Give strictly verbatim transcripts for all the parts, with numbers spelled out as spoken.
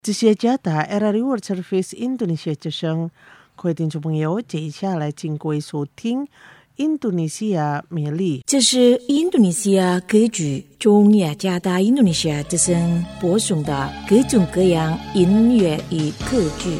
这些加达 Era Reward Service Indonesia 之声，各位听众朋友，接下来请各位收听印度尼西亚美丽。 这是印度尼西亚歌剧中雅加达印度尼西亚之声播送的各种各样音乐与歌剧。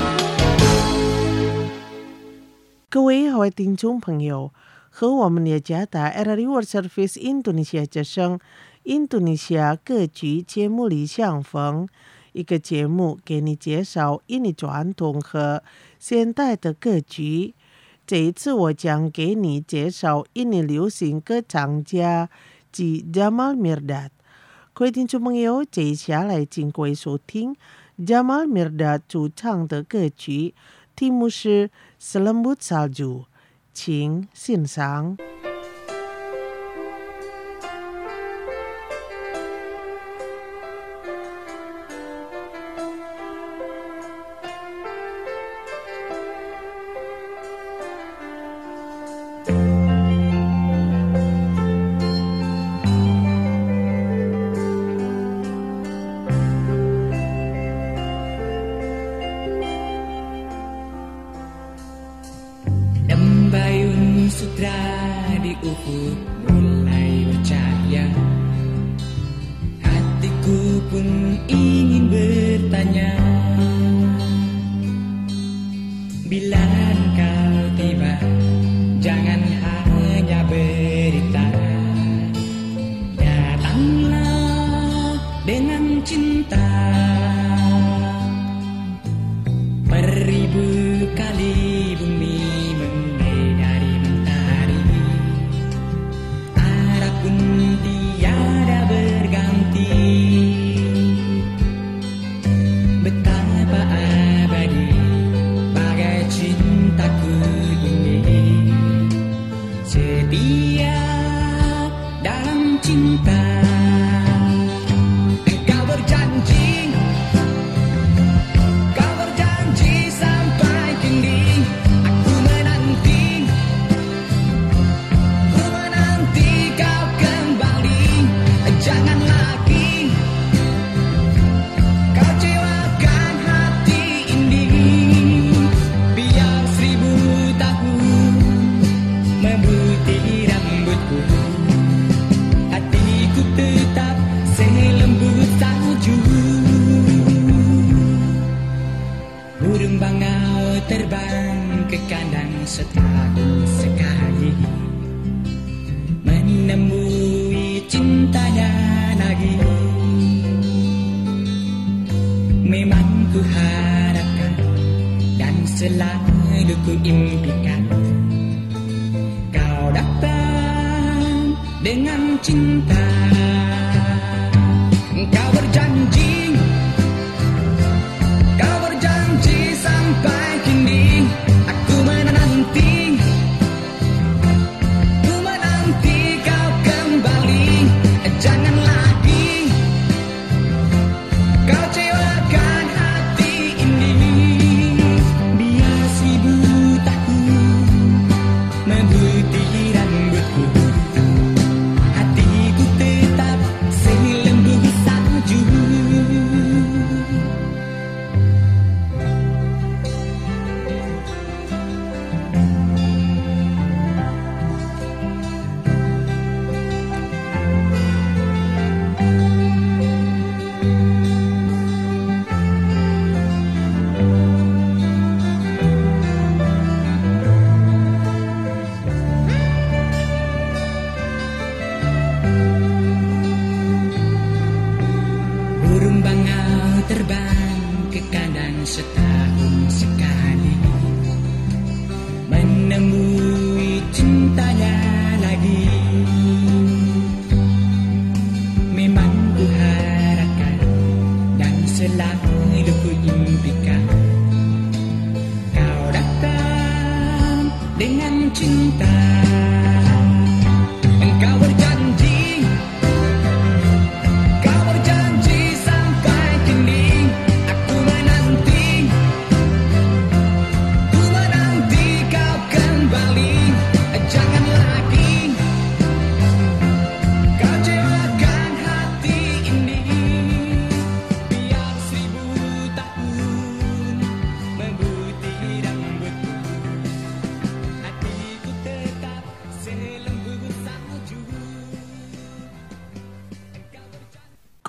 各位好，听众朋友，和我们雅加达 Era Reward Service Indonesia 之声印度尼西亚歌剧节目里相逢。一个节目给你介绍印尼传统和现代的歌剧。这一次我将给你介绍印尼流行歌唱家及 Jamal Mirdad。各位听众朋友，接下来请各位收听 Jamal Mirdad 主唱的歌曲，题目是 Selembut Salju， 请欣赏。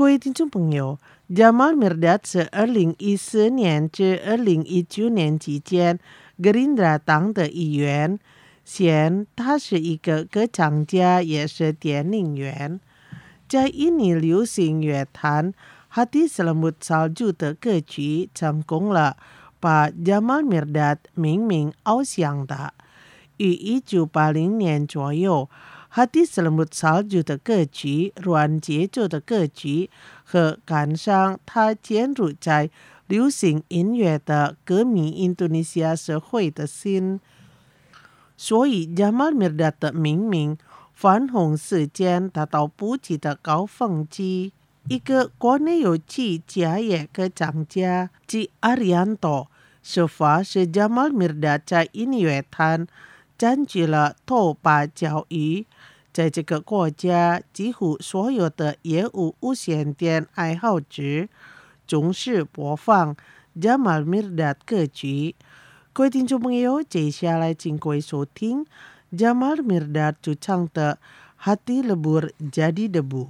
各位听众朋友，Jamal Mirdad 是二零一四年至二零一九年期间 Gerindra 党的议员，现他是一个歌唱家，也是电影员。在印尼流行乐坛，Hati Selimut Salju 的歌曲成功了，把 Jamal Mirdad 明明翱翔的。于一九八零年左右，Hati Selimut Salju 的歌曲、软节奏的歌曲和赶上他渐入在流行音乐的歌迷印度尼西亚社会的心，所以 Jamal Mirdad 的明明翻红事件达到不及的高峰期。一个国内有气家也歌唱家及 Arianto 说法是 Jamal Mirdad 在音乐坛占据了头把交椅。在这个国家，几乎所有的业务无线电爱好者总是播放 Jamal Mirdad 歌曲。各位听众朋友，接下来请各位收听 Jamal Mirdad 主唱的 Hati Lebur Jadi Debu。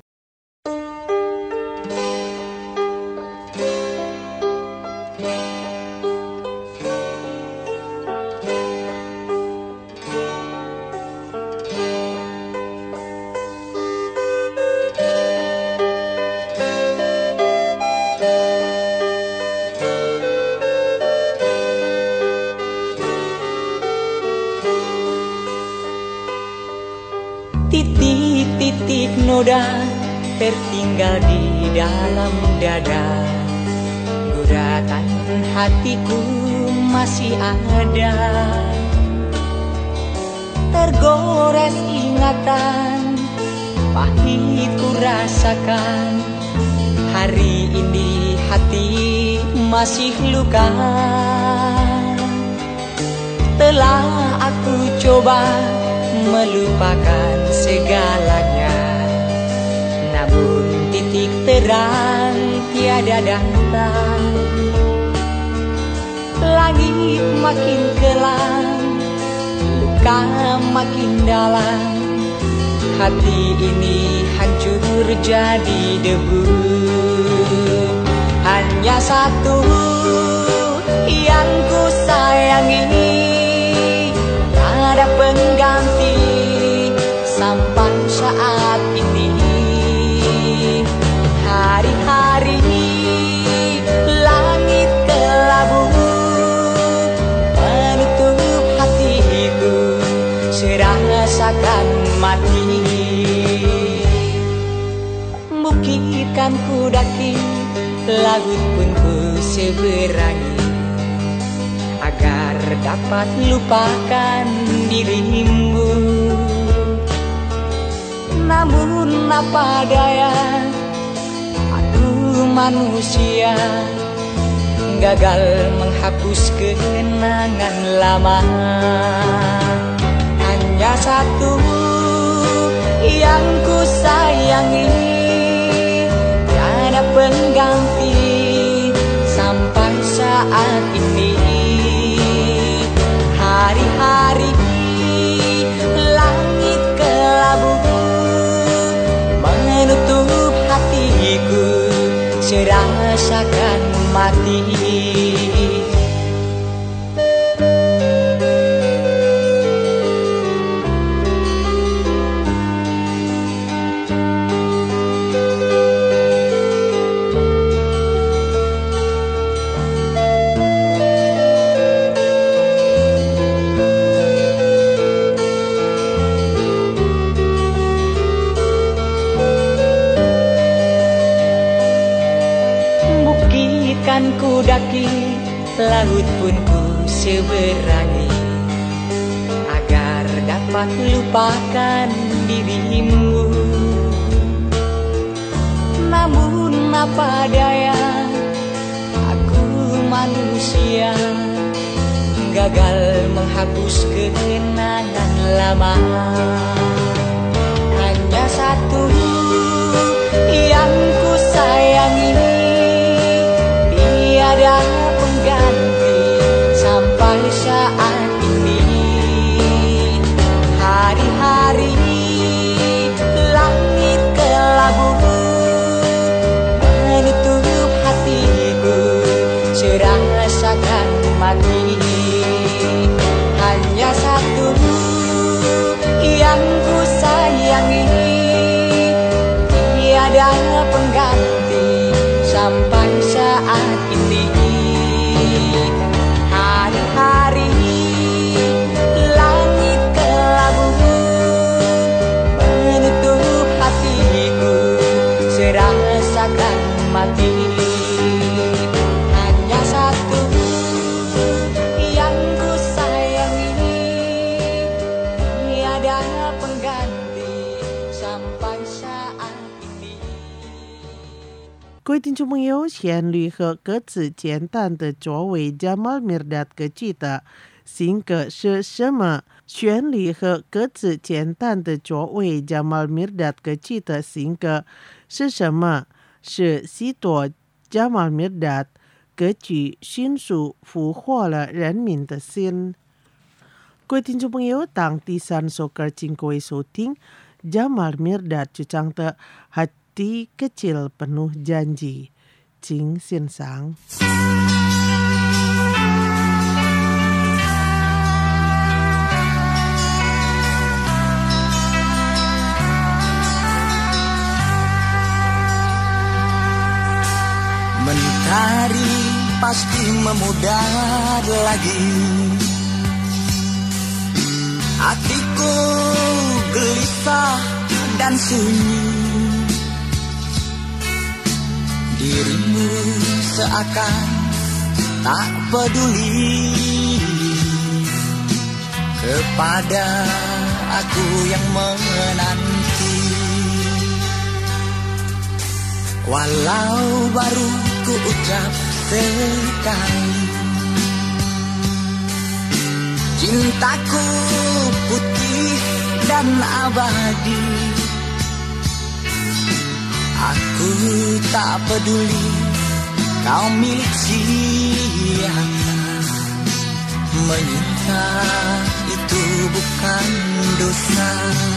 Titik-titik noda tertinggal di dalam dada, guratan hatiku masih ada. Tergores ingatan, pahit ku rasakan. Hari ini hati masih luka. Telah aku coba melupakan segalanya, namun titik terang tiada datang. Langit makin kelam, luka makin dalam. Hati ini hancur jadi debu. Hanya satu yang ku sayangi, ada pengganti sampai saat ini. Hari-hari langit kelabu menutup hatiku, serasakan mati. Bukit kan ku daki, laut pun ku seberangi, agar dapat lupakan dirimu. Namun apa daya, aku manusia, gagal menghapus kenangan lama. Hanya satu yang ku sayangi, tiada pengganti sampai saat ini. Hari-hari langit kelabu menutup hatiku, serasakan mati. Kan ku daki, laut pun ku seberangi, agar dapat lupakan dirimu. Namun apa daya, aku manusia, gagal menghapus kenangan lama. Hanya satu yang ku sayangi, tiada pengganti sampai saat ini. Hari-hari langit kelabu serasakan mati. Hanya satu yang ku sayangi, tiada pengganti sampai saat ini. Hari-hari langit kelabu menutup hatiku, serasakan mati. Hanya satu yang ku sayangi, tiada pengganti sampai saat ini. 各位听众朋友，旋律和歌词简单的作为 Jamal Mirdad 歌曲的新歌是什么？旋律和歌词简单的作为 Jamal Mirdad 歌曲的新歌是什么？是西多 Jamal Mirdad 歌曲迅速俘获了人民的心。各位听众朋友，当第三首歌请各位收听 Jamal Mirdad 主唱的 Hati Kecil Penuh Janji， 请欣赏。 Mentari pasti memudar lagi, hatiku gelisah dan sunyi. Dirimu seakan tak peduli kepada aku yang menanti. Walau baru ku ucap sekali, cintaku putih dan abadi. Aku tak peduli kau milik siapa, menyinta itu bukan dosa.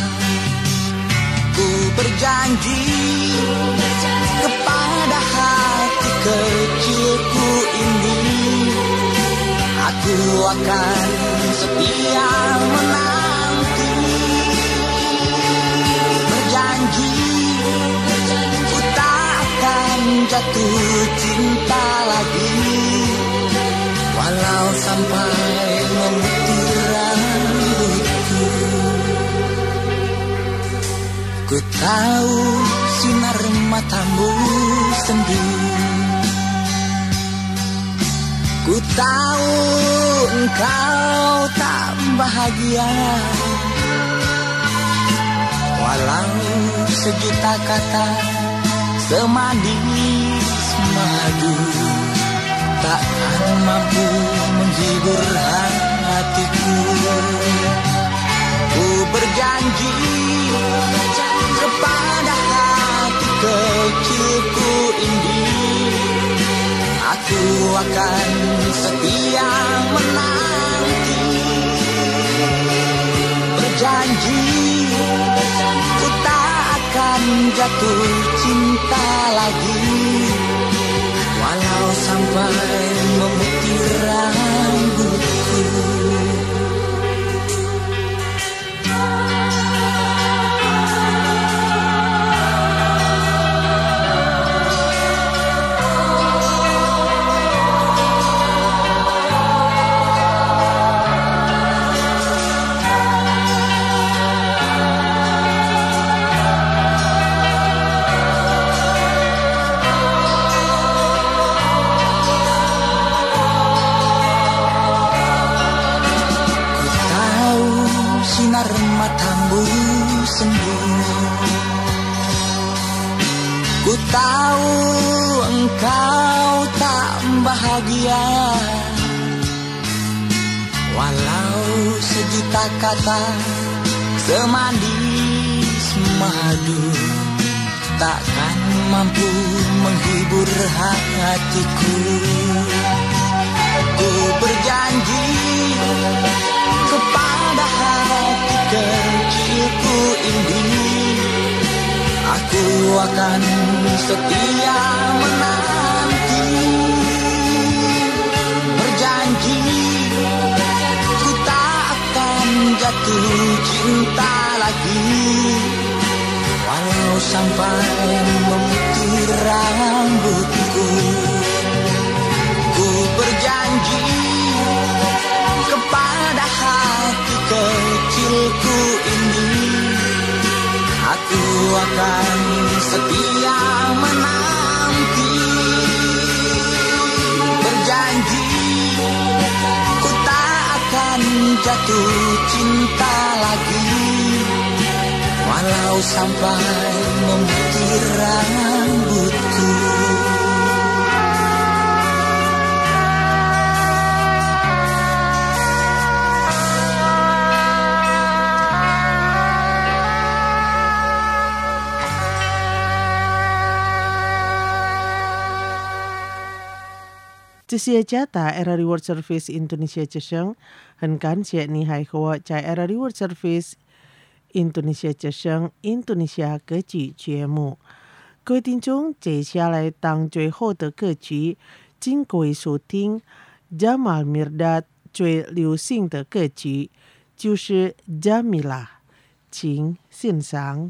Ku berjanji kepada hati kecilku ini, aku akan setia menanti. Berjanji ku tak akan jatuh cinta lagi, walau sampai memutih rambutku. Ku tahu sinar matamu sendu, ku tahu engkau tak bahagia, walau sejuta kata semanis madu takkan mampu menghibur hatiku. Ku berjanji kepada hati kecilku ini, aku akan setia menanti. Berjanji ku tak akan jatuh cinta lagi, walau sampai memutih rambutku. Matamu sendu, ku tahu engkau tak bahagia, walau sejuta kata semanis madu takkan mampu menghibur hatiku. Ku berjanji kepada hati kecilku ini, aku akan setia menanti. jatuh cinta lagi, walau sampai memutih rambutku. Ku berjanji kepada hati kecilku ini, aku akan setia menanti. Berjanji ku tak akan jatuh cinta lagi, walau sampai memutih rambutku. Chia jata era reward service Indonesia cheseng henkan chia ni hai khawa chai era reward service Indonesia cheseng Indonesia 歌曲节目。各位听众，接下来当最后的歌曲，请各位收听 Jamal Mirdad 最流行的歌曲，就是 Jamila， 请欣赏。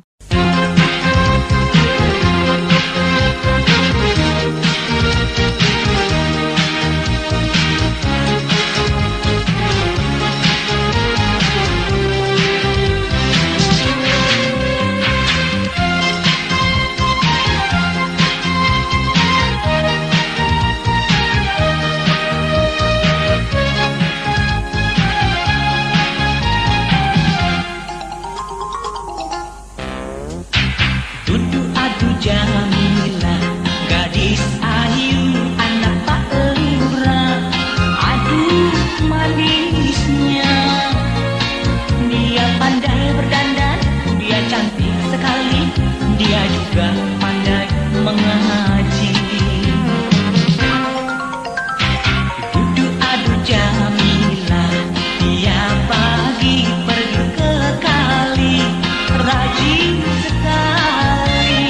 Jamila, gadis ayu, anak Pak Lurah. Aduh manisnya, dia pandai berdandan, dia cantik sekali, dia juga pandai mengaji. Duduk adu Jamila, dia pagi pergi ke kali, rajin sekali.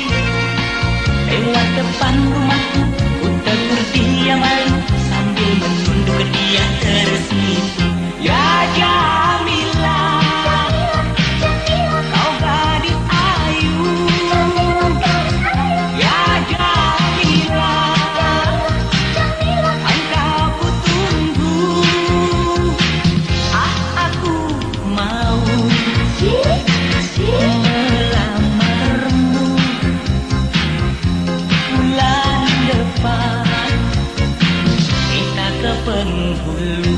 Lewat depan rumahku, ku tegur dia malu sambil menunduk ke dia tersipu. Ya Jamila, kau gadis ayu. Ya Jamila, engkau ku tunggu. Ah, aku mau melamarmu bulan depan, kita ke penghulu.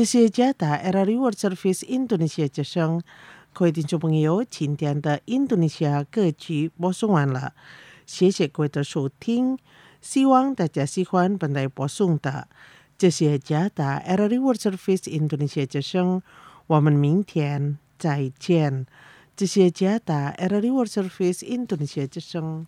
这些加达 Era Reward Service Indonesia 之声，各位听众朋友，今天的印度尼西亚歌曲播送完了，谢谢各位的收听，希望大家喜欢本台播送的这些加达 Era Reward Service Indonesia 之声，我们明天再见。这些加达 Era Reward Service Indonesia 之声。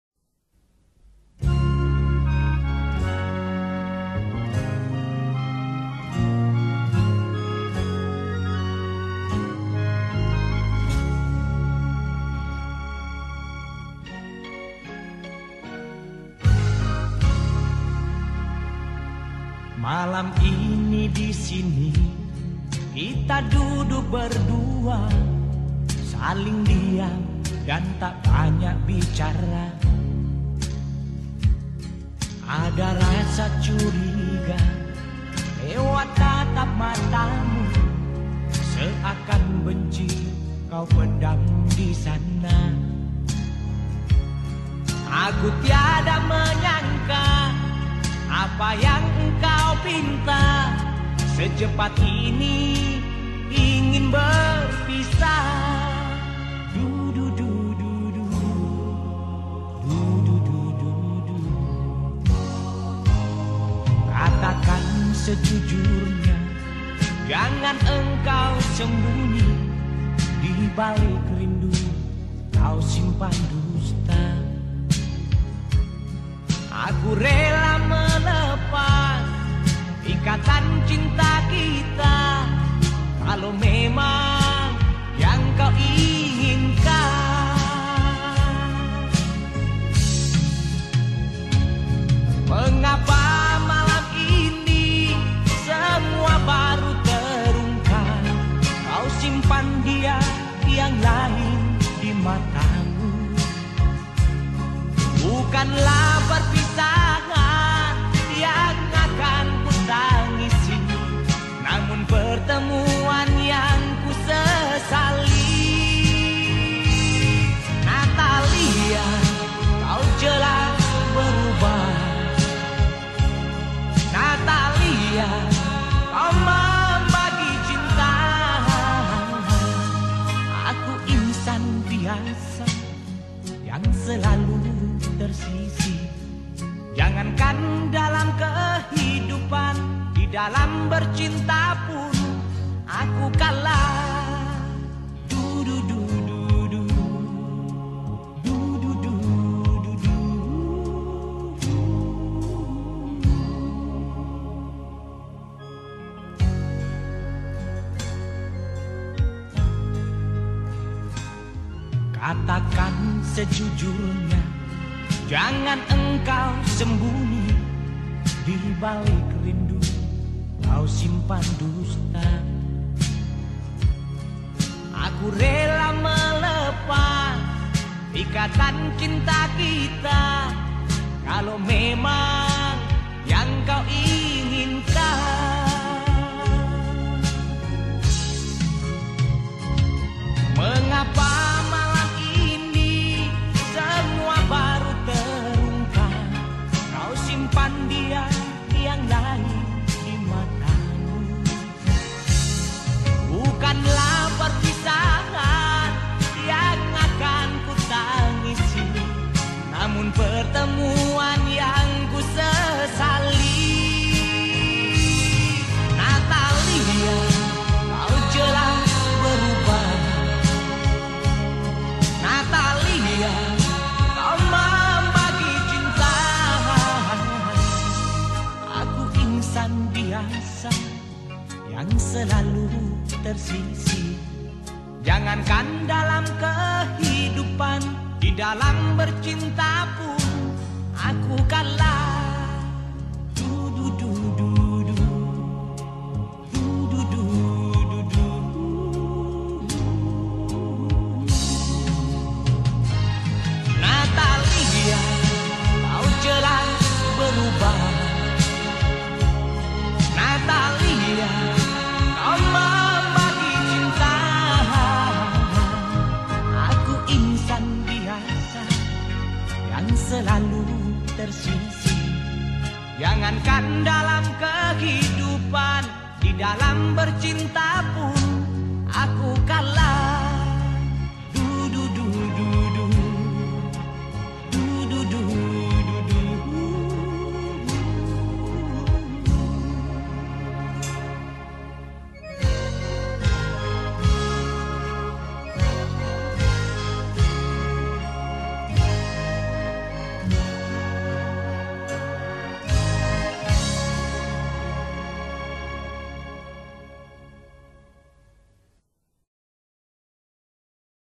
Malam ini di sini kita duduk berdua, saling diam dan tak banyak bicara. Ada rasa curiga lewat tatap matamu, seakan benci kau pendam di sana. Aku tiada menyangka apa yang engkau pinta secepat ini ingin berpisah. Du du du du du du du du du du. Katakan sejujurnya, jangan engkau sembunyi, di balik rindu kau simpan dusta. Aku rela melepas ikatan cinta kita kalau memang yang kau inginkan. Mengapa malam ini semua baru terungkap? Kau simpan dia yang lain di matamu. Bukanlah perpisahan yang akan ku tangisi, namun pertemuan yang ku sesali. Natalia, kau jelas berubah. Natalia, kau membagi cinta. Aku insan biasa yang selalu tersisi. Jangankan dalam kehidupan, di dalam bercinta pun aku kalah. Du du du du du du du du du du. Katakan sejujurnya, jangan engkau sembunyi, di balik rindu kau simpan dusta. Aku rela melepas ikatan cinta kita kalau memang yang kau inginkan. Mengapa malam ini semua baru terungkap? Kau simpan dia yang lain di matamu. Bukanlah perpisahan yang akan ku tangisi, namun pertemuan yang ku sesali. Natalia, kau jelas berubah. Natalia, kau membagi cinta. Aku insan biasa yang selalu tersisi. Jangankan dalam kehidupan, di dalam bercinta pun aku kalah.